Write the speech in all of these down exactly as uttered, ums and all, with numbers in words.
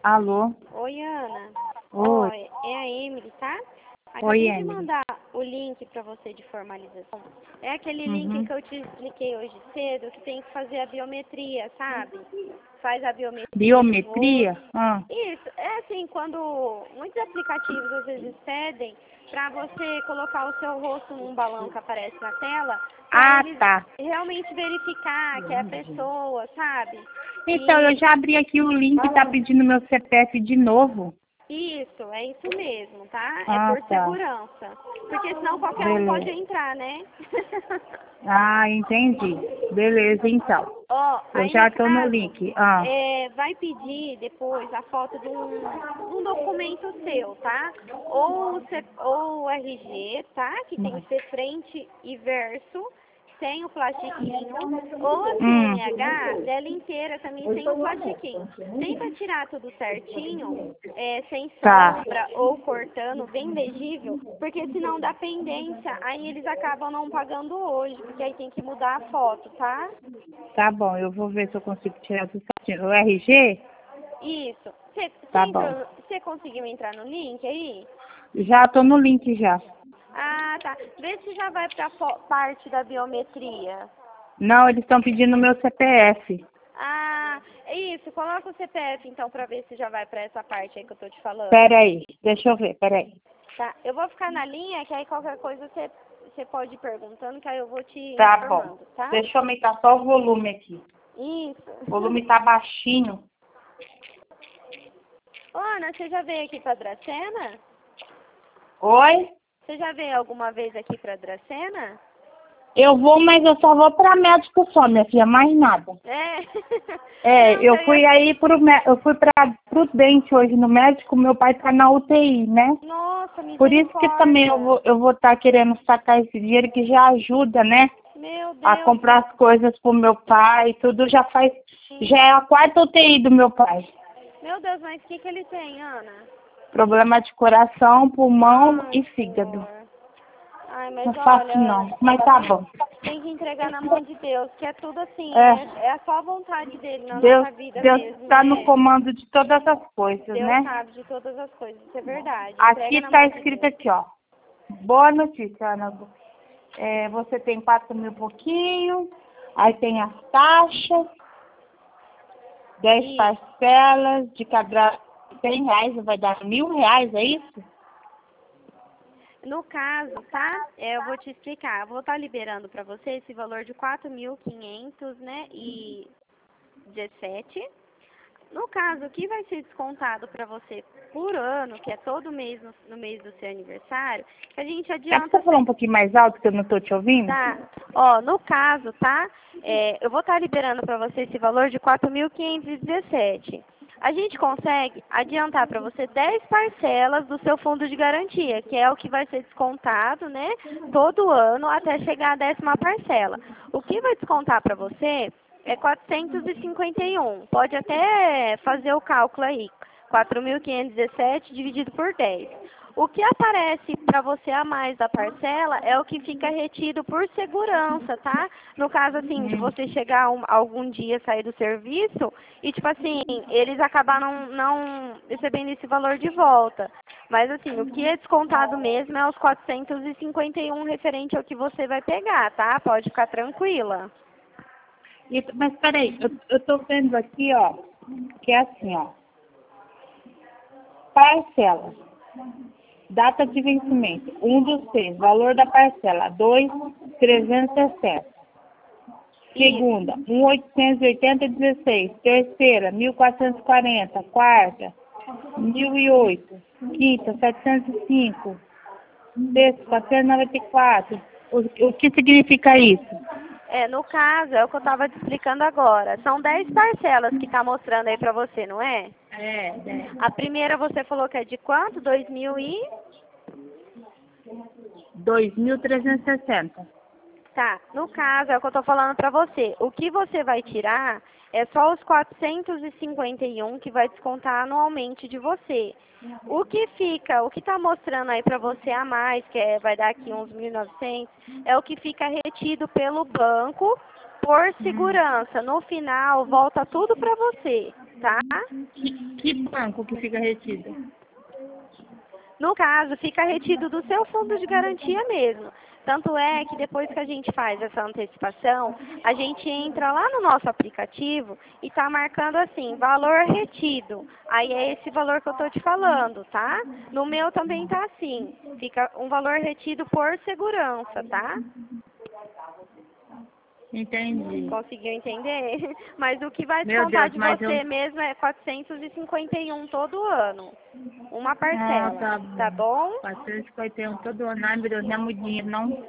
Alô? Oi, Ana. Oi. Oi, é a Emily, tá? Oi, Acabei de Emily. mandar o link pra você de formalização. É aquele Uhum. link que eu te expliquei hoje cedo, que tem que fazer a biometria, sabe? Faz a biometria do Biometria? rosto. Ah, Isso, é assim, quando muitos aplicativos às vezes pedem pra você colocar o seu rosto num balão que aparece na tela, pra ah eles tá. realmente verificar que é a pessoa, sabe? Então, eu E já abri aqui o link, tá pedindo meu C P F de novo. isso, é isso mesmo, tá? É Ah, por tá. segurança. Porque senão qualquer um pode Beleza. entrar, né? Ah, entendi. Beleza, então. Ó, Eu aí no já tô no caso, link. Ah, é, vai pedir depois a foto de um, de um documento seu, tá? Ou o, C- ou o R G, tá? Que tem que ser frente e verso, sem o plastiquinho. Ou a hum, C N H dela inteira também sem o plastiquinho. Tenta tirar tudo certinho, é, sem tá. sombra ou cortando, bem legível, porque senão dá pendência, aí eles acabam não pagando hoje, porque aí tem que mudar a foto, tá? Tá bom, eu vou ver se eu consigo tirar tudo certinho. O R G? Isso. Você Tá bom. entrou, você conseguiu entrar no link aí? Já tô no link já. Ah, tá. Vê se já vai pra fo- parte da biometria. Não, eles estão pedindo meu C P F. Ah, é isso. Coloca o C P F então pra ver se já vai pra essa parte aí que eu tô te falando. Pera aí, deixa eu ver, pera aí. Tá. Eu vou ficar na linha, que aí qualquer coisa você, você pode ir perguntando, que aí eu vou te Tá bom. informando, tá? Deixa eu aumentar só o volume aqui. Isso. O volume tá baixinho. Ô, Ana, você já veio aqui pra Dracena? Oi? Você já veio alguma vez aqui pra Dracena? Eu vou, mas eu só vou pra médico só, minha filha, mais nada. É. É, Não, eu eu fui ia... aí pro mé- eu fui pra pro dente hoje no médico, meu pai tá na U T I, né? Nossa, Por isso que também eu misericórdia. vou eu vou estar querendo sacar esse dinheiro que já ajuda, né? Meu A Deus. comprar as coisas pro meu pai, tudo já faz, já é a quarta U T I do meu pai. Meu Deus, mas o que, que ele tem, Ana? Problema de coração, pulmão Ai, e fígado. senhor. Ai, Não mas é fácil olha, Ana, não, mas tá bom. tem que entregar na mão de Deus, que é tudo assim, É, é, é só a vontade dele na Deus, nossa vida Deus mesmo, está no né? comando de todas as coisas, Deus né? sabe de todas as coisas, isso é verdade. Aqui Entrega na está mão de escrito Deus. aqui, ó. Boa notícia, Ana. É, você tem quatro mil e pouquinho, aí tem as taxas, dez E, parcelas de cada cem reais, vai dar mil reais, é isso? no caso, tá? É, eu vou te explicar. Eu vou estar liberando para você esse valor de quatro mil quinhentos, né? E dezessete. No caso, o que vai ser descontado para você por ano, que é todo mês no, no mês do seu aniversário, que a gente Dá pra adianta você falar um pouquinho mais alto que eu não tô te ouvindo? tá? Ó, no caso, tá? É, eu vou estar liberando para você esse valor de quatro mil quinhentos e dezessete. A gente consegue adiantar para você dez parcelas do seu fundo de garantia, que é o que vai ser descontado, né? Todo ano até chegar à décima parcela. O que vai descontar para você é quatrocentos e cinquenta e um. Pode até fazer o cálculo aí. quatro mil quinhentos e dezessete dividido por dez. O que aparece para você a mais da parcela é o que fica retido por segurança, tá? No caso, assim, de Hum. você chegar um, algum dia, sair do serviço e, tipo assim, eles acabaram não, não recebendo esse valor de volta. Mas, assim, o que é descontado mesmo é os quatrocentos e cinquenta e um referente ao que você vai pegar, tá? Pode ficar tranquila. E- mas peraí, eu, eu tô vendo aqui, ó, que é assim, ó. Parcela. Data de vencimento, um dos seis. Valor da parcela, dois mil trezentos e sessenta. Segunda, um mil oitocentos e oitenta e dezesseis. Terceira, mil quatrocentos e quarenta. Quarta, mil e oito. Quinta, setecentos e cinco. Sexta, quatrocentos e noventa e quatro. O, o que significa isso? É, no caso, é o que eu estava te explicando agora. São dez parcelas que está mostrando aí para você, não é? É, é. A primeira você falou que é de quanto? Dois mil e... dois mil trezentos e sessenta. Tá, no caso, é o que eu estou falando para você. O que você vai tirar é só os quatrocentos e cinquenta e um que vai descontar anualmente de você. O que fica, o que está mostrando aí para você a mais, que é, vai dar aqui uns mil e novecentos, é o que fica retido pelo banco por segurança. No final, volta tudo para você. tá? Que, que banco que fica retido? No caso, fica retido do seu fundo de garantia mesmo. Tanto é que depois que a gente faz essa antecipação, a gente entra lá no nosso aplicativo e está marcando assim, valor retido. Aí é esse valor que eu estou te falando, tá? No meu também está assim, fica um valor retido por segurança, tá? Entendi. Conseguiu entender? Mas o que vai Meu descontar Deus, de mas você eu... mesmo é quatrocentos e cinquenta e um todo ano. Uma Ah, parcela, tá tá bom. bom? quatrocentos e cinquenta e um todo ano. Ai, meu Deus, não é muito dinheiro, não.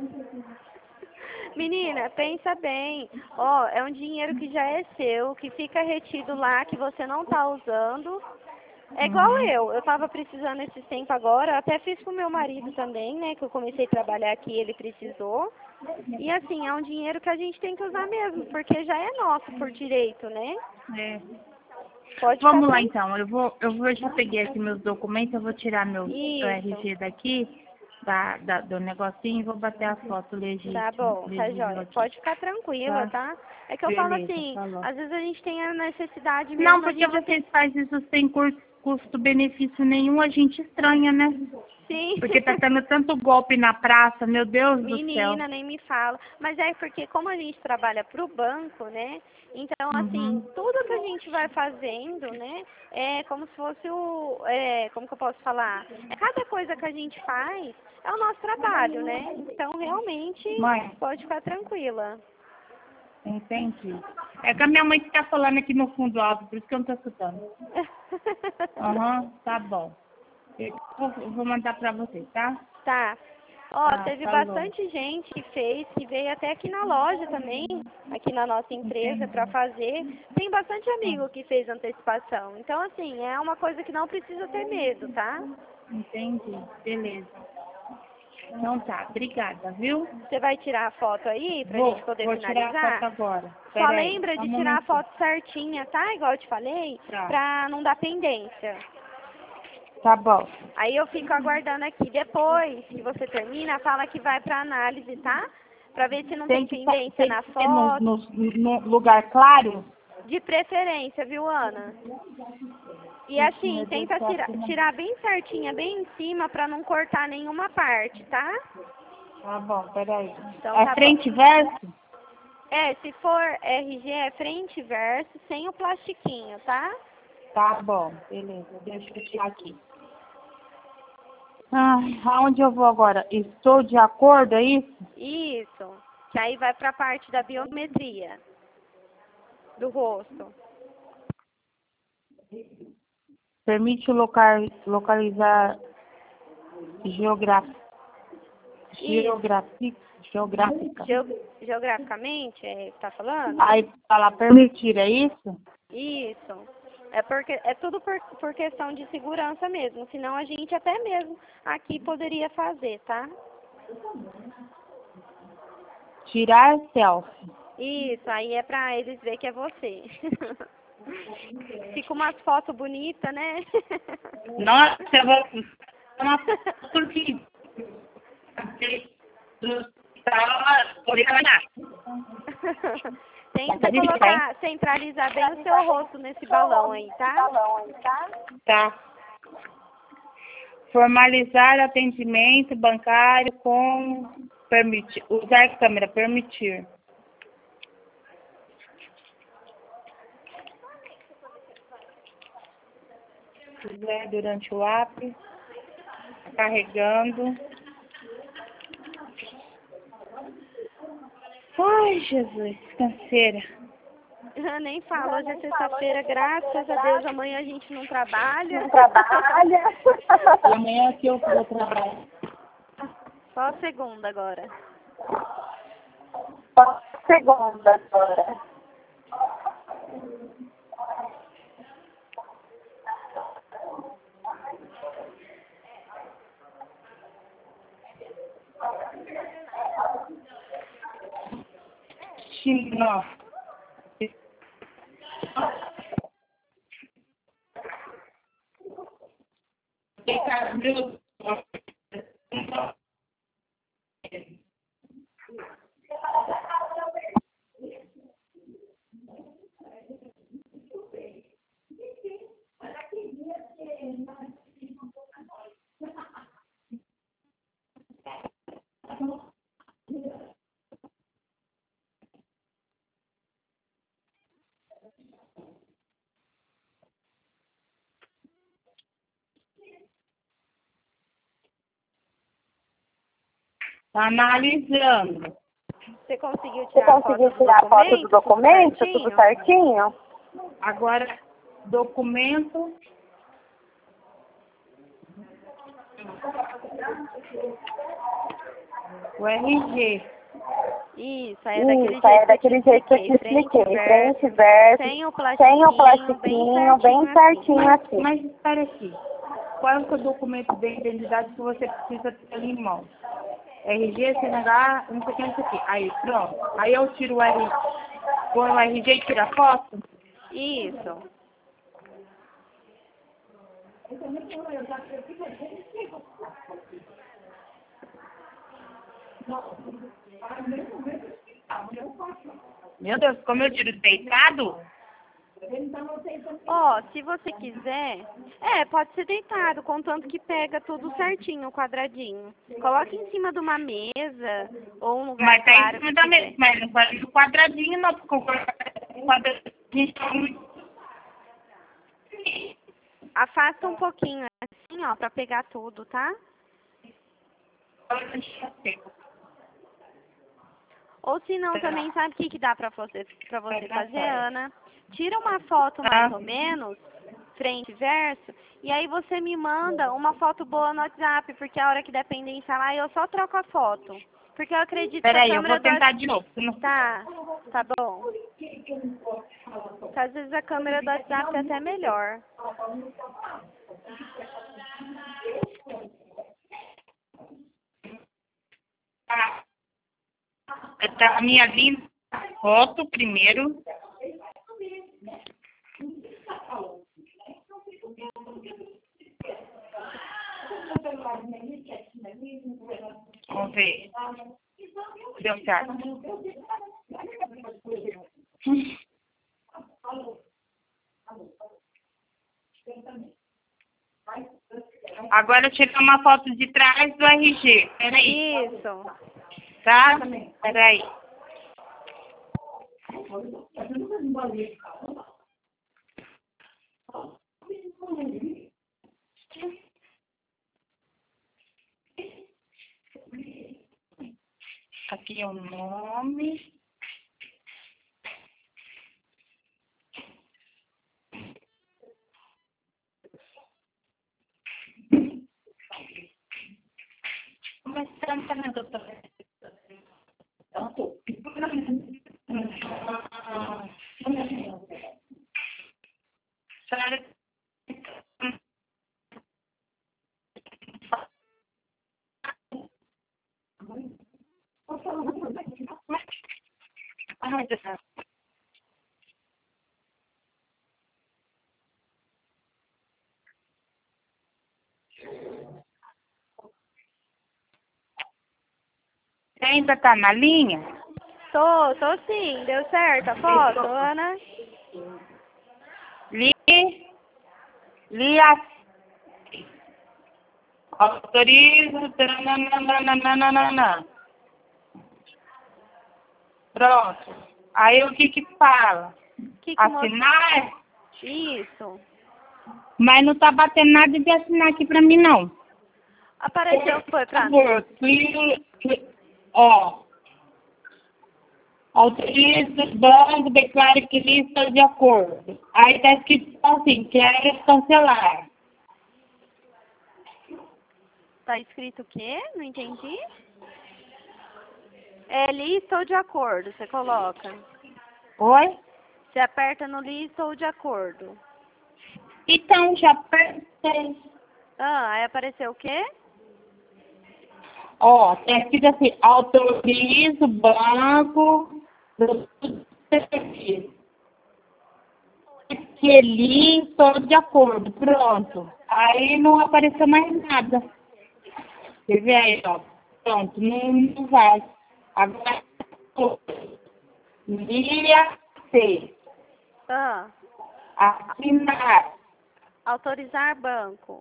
Menina, pensa bem. Ó, é um dinheiro que já é seu, que fica retido lá, que você não tá usando. É igual Uhum. eu. Eu tava precisando esses tempos agora. Eu até fiz pro meu marido também, né? Que eu comecei a trabalhar aqui, ele precisou. E assim, é um dinheiro que a gente tem que usar mesmo, porque já é nosso por direito, né? É. Pode ficar Vamos lá, tranquilo. então. Eu vou, eu vou, eu já peguei aqui meus documentos, eu vou tirar meu, meu Isso. R G daqui, da, da, do negocinho, e vou bater a foto Tá legítima, bom, tá legível joia. aqui, Pode ficar tranquila, tá? tá? É que eu falo Beleza, assim, falou. às vezes a gente tem a necessidade Não, mesmo, a porque gente vocês tem... fazem isso sem cur- custo-benefício nenhum, a gente estranha, né? Sim. Porque tá tendo tanto golpe na praça, meu Deus do céu. Menina, nem me fala. Mas é porque como a gente trabalha para o banco, né? Então, assim, Uhum. tudo que a gente vai fazendo, né? É como se fosse o... É, como que eu posso falar? É cada coisa que a gente faz é o nosso trabalho, né? Então, realmente, Mãe, pode ficar tranquila. entendi. É que a minha mãe que tá falando aqui no fundo alto, por isso que eu não tô escutando. Aham, tá bom. Eu vou, eu vou mandar pra você, tá? Tá. Ó, Tá, teve falou. bastante gente que fez, que veio até aqui na loja também, aqui na nossa empresa, para Entendi. fazer. Tem bastante Ah, amigo que fez antecipação. Então, assim, é uma coisa que não precisa ter medo, tá? entendi. Beleza. Então tá, obrigada, viu? Você vai tirar a foto aí, pra gente Vou, poder vou tirar a foto finalizar? agora. Só Pera aí, lembra só um de tirar a momentinho. foto certinha, tá? Igual eu te falei, Tá. pra não dar pendência. Tá bom. Aí eu fico aguardando aqui. Depois que você termina, fala que vai pra análise, tá? Pra ver se não tem Tem que, sa- pendência tem na que ser no, foto. no, no lugar claro? De preferência, viu, Ana? E Ixi, assim, meu Deus, tenta só tira, que não... tirar bem certinha, bem em cima, pra não cortar nenhuma parte, tá? Tá bom, peraí. Então É tá bom. frente e verso? É, se for R G, é frente e verso, sem o plastiquinho, tá? Tá bom, beleza. Deixa eu tirar aqui. Ai, aonde eu vou agora? Estou de acordo, é isso? Isso. Que aí vai pra parte da biometria do rosto. Permite locar, localizar geogra, Isso. geografi, geográfica. Geo- geograficamente, é, tá falando? Aí fala permitir, é isso? Isso. É porque é tudo por, por questão de segurança mesmo. Senão a gente até mesmo aqui poderia fazer, tá? Tirar selfie. Isso, aí é pra eles ver que é você. Fica umas fotos bonitas, né? Nossa, eu vou... Uma porque... Tenta colocar, centralizar bem o seu rosto nesse balão aí, tá? Tá. Formalizar atendimento bancário com permitir. Usar câmera, permitir. Fizer durante o app. Carregando. Ai, Jesus, canseira. Nem fala, hoje é sexta-feira, graças a Deus, amanhã a gente não trabalha. E amanhã que eu vou trabalhar. Só segunda agora. Segunda agora. Não. Tá analisando. Você conseguiu Você tirar, conseguiu a foto, tirar do a foto do documento, documento, tudo tudo certinho? certinho? Agora, documento. O R G. Isso, aí é daquele Isso, aí é jeito daquele jeito que eu te frente, expliquei. verso, Frente, verso, sem o sem o plastiquinho, plastiquinho, bem bem certinho certinho assim. assim. Mas espera aqui. Qual é o seu documento de identidade que você precisa ter ali em mão? R G, C N H, não sei o que, não sei o que. Aí, pronto. Aí eu tiro o R G, põe o R G e tiro a foto? Isso. Meu Deus, como eu tiro deitado? Ó, se você quiser, é, pode ser deitado, contanto que pega tudo certinho, quadradinho. Coloque em cima de uma mesa ou um lugar Mas tá claro em cima que da tiver. mesa, mas não vai no quadradinho não, porque o quadradinho tá muito... Afasta um pouquinho assim, ó, pra pegar tudo, tá? Ou se não, também sabe o que, que dá pra você, pra você fazer, Ana? Tira uma foto mais ou menos, frente e verso, e aí você me manda uma foto boa no WhatsApp, porque a hora que der pendência lá, eu só troco a foto. Porque eu acredito que a Peraí, eu câmera vou tentar de novo. senão- Tá, tá bom. Porque às vezes a câmera do WhatsApp é até melhor. Ah, tá a minha linda foto primeiro. Vamos ver. Deu certo. Agora tirar uma foto de trás do R G. Peraí. Isso. Tá? Peraí. Aqui é o nome. Começando também, doutora. Senhora, ai, Deus do céu. Você ainda tá na linha? Tô, tô sim. Deu certo a foto, Ana? Li, li a... Autorizo, nananana. Pronto. Aí o que que fala? Que que mo- Assinar? Isso. Mas não tá batendo nada de assinar aqui pra mim, não. Apareceu, foi Por pra... favor, clique, clique, ó. Autoriza o banco, declare que lista de acordo. Aí tá escrito assim, quer cancelar. Tá escrito o quê? Não entendi. É lista ou de acordo, você coloca. Oi? Você aperta no lista ou de acordo. Então, já apertei. Ah, aí apareceu o quê? Ó, tá escrito assim, autoriza o banco do serviço. Que lista de acordo. Pronto. Aí não apareceu mais nada. Você vê aí, ó. Pronto, não, não vai. Agora, via C. Ah, Assinar. autorizar banco.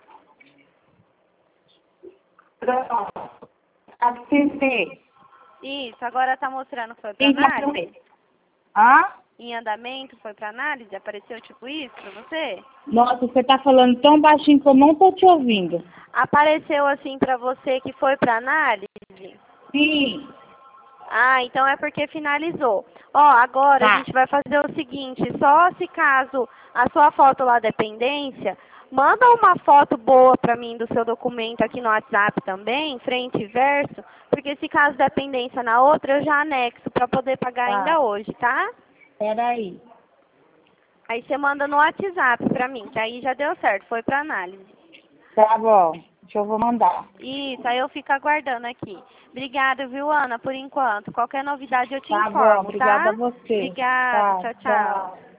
Pronto. Assinei. Isso, agora tá mostrando que foi pra Então, análise. Hã? em andamento, foi para análise? Apareceu tipo isso para você? Nossa, você tá falando tão baixinho que eu não tô te ouvindo. Apareceu assim para você que foi para análise? Sim. Ah, então é porque finalizou. Ó, agora Tá. a gente vai fazer o seguinte, só se caso a sua foto lá da pendência, manda uma foto boa pra mim do seu documento aqui no WhatsApp também, frente e verso, porque se caso der pendência na outra, eu já anexo pra poder pagar Tá. ainda hoje, tá? Peraí. Aí você manda no WhatsApp pra mim, que aí já deu certo, foi pra análise. Tá bom. Deixa eu vou mandar. Isso, aí eu fico aguardando aqui. Obrigada, viu, Ana, por enquanto. Qualquer novidade eu te Tá bom. informo, Obrigada tá? a você. Obrigada, Tá, tchau, tchau. tchau.